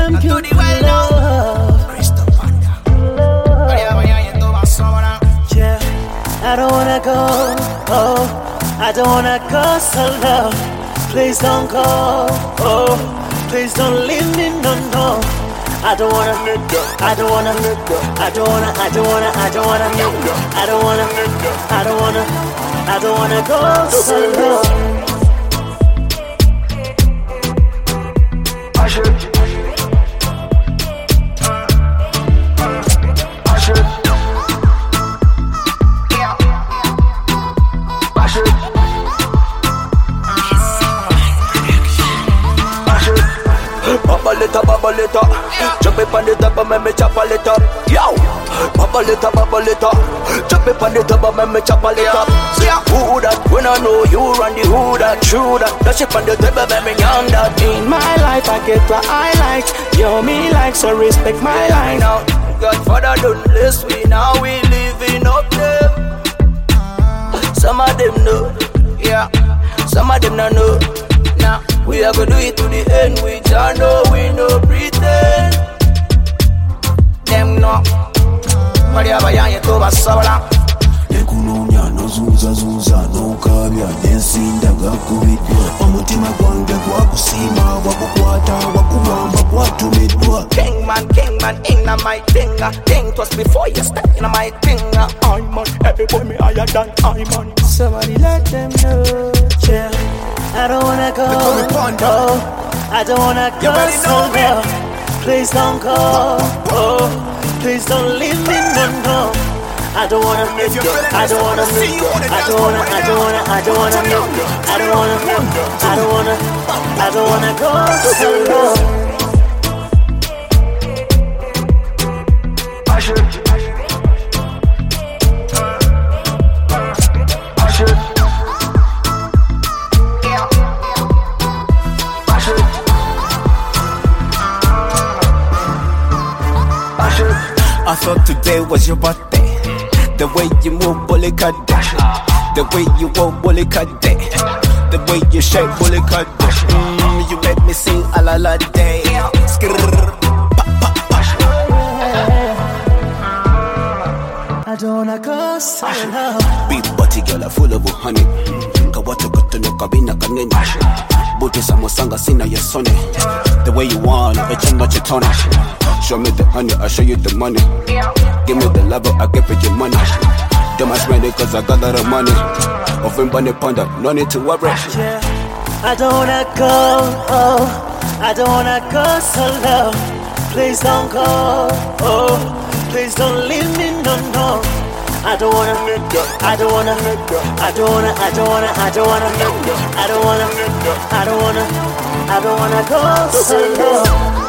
champion for love. Crystal Panda. Yeah, I don't wanna go, oh, I don't wanna go solo. Please don't go, oh, please don't leave me, no, no. I don't wanna, I don't wanna, I don't wanna, I don't wanna, I don't wanna, I don't wanna, I don't wanna, I don't wanna go solo. Bubble it up, jump it on the top and make me chop it up. Yo, bubble it up, jump it on the top and make me chop it up. Who that? When I know you run the who that, true that. That shit on the table, make me young that. In my life, I get what I like. You me like, so respect my line. Now, Godfather don't bless we now we living up there. Some of them know, yeah. Some of them not know. Now we are gonna do it to the end. We don't know, we no pretend. Them no. Mari abayanye toba sabala. Nekunonya nozuza nokabya nensinda gakubidwa omutima gwange gwakusima gwakukwata gwakubamba gwatumidwa. Kingman in my finger. Think twice before you step in my finger. I'm on every boy me higher than I'm on. Somebody let them know, yeah. I don't wanna go, oh, I don't wanna go solo. Please don't go, oh, please don't leave me, no, no. I don't wanna, I don't wanna, I don't wanna, I don't wanna, I don't wanna, I don't wanna, I don't wanna go solo. I thought today was your birthday. The way you move, bully cut that. The way you walk, bully cut that. The way you shake, bully cut that. You make me sing a la la day. I don't wanna go solo. Big body girl, full of honey. Kawatu kutuno kabina kanini. Booty samosanga sina yesone. The way you want, it's not your tone. Show me the honey, I'll show you the money. Give me the level, I'll give you your money. Them I spend it cause I got a lot of money. Offering bunny panda, no need to worry. Yeah, I don't wanna go, oh, I don't wanna go solo. Please don't go, oh, please don't leave me, no, no. I don't wanna, I don't wanna, I don't wanna, I don't wanna, I don't wanna, I don't wanna, I don't wanna, I don't wanna go solo.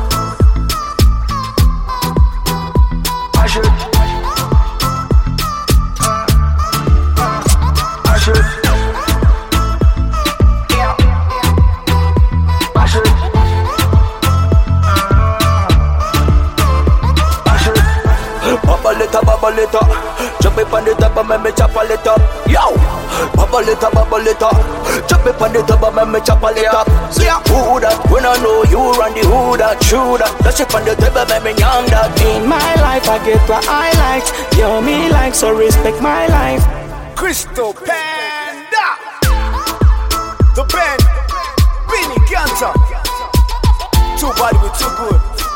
Bubble it up, jump it on the top and make me chop it up. Yo, bubble it up, jump it on the top and make me chop it up. Who that? When I know you run the who that, true that. That shit on the table, make me young that. In my life, I get what I like. You me like, so respect my life. Crystal Panda. The band, Benny Ganta. Two body with too good.